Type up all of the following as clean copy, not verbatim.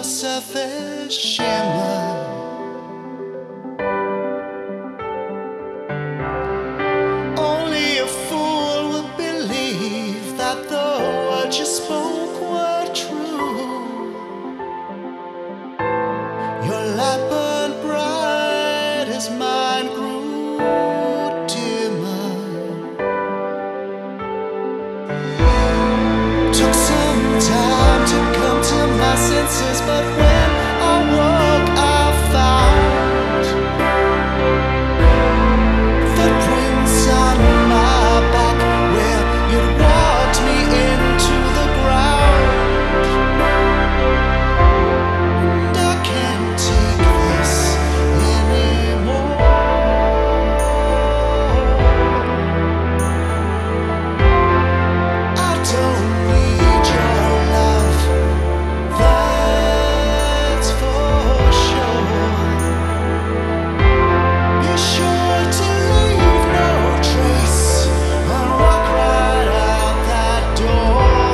the surface shimmer. Only a fool would believe that the words you spoke were true. Your light burned bright as mine grew dimmer. Took some time to come to my senses, but when I woke I found footprints on my back where you'd walked me into the ground. And I can't take this anymore. I don't need your love, that's for sure. Be sure to leave no trace and walk right out that door.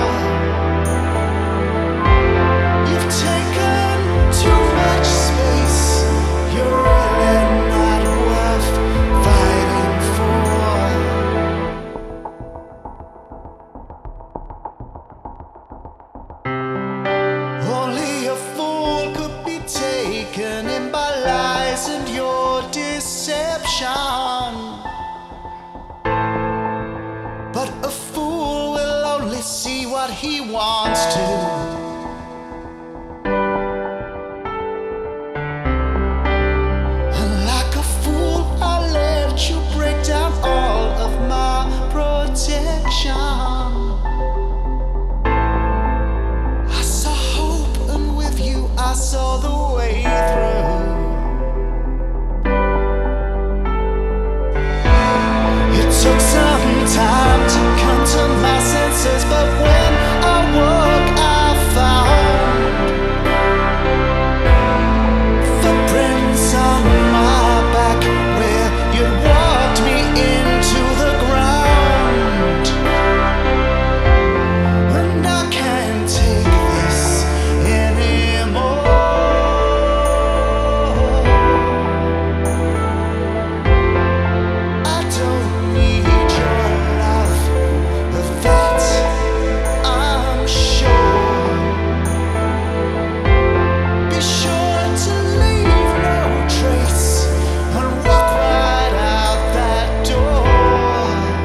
You've taken too much space, you're really not worth fighting for. Only a fool could be taken in by lies and your deception. But a fool will only see what he wants to. And like a fool, I let you break down all of my protection. I saw hope, and with you I saw the way through. It took some time to come to my senses, but when I woke I found footprints on my back where you walked me into the ground. And I can't take this anymore. I don't need your love, that I'm sure. Be sure to leave no trace and walk right out that door.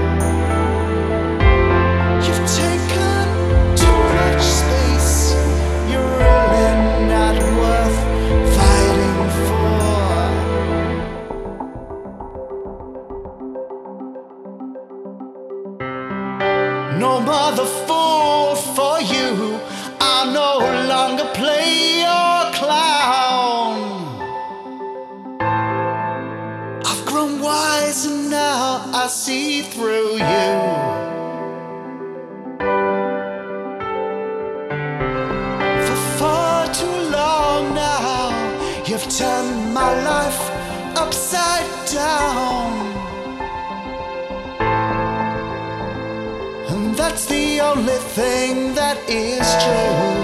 You've taken too much space, you're really not worth fighting for. No more the fool for you, I'll no longer play your clown. I've grown wise and now I see through you. For far too long now, you've turned my life upside down. And that's the only thing that is true.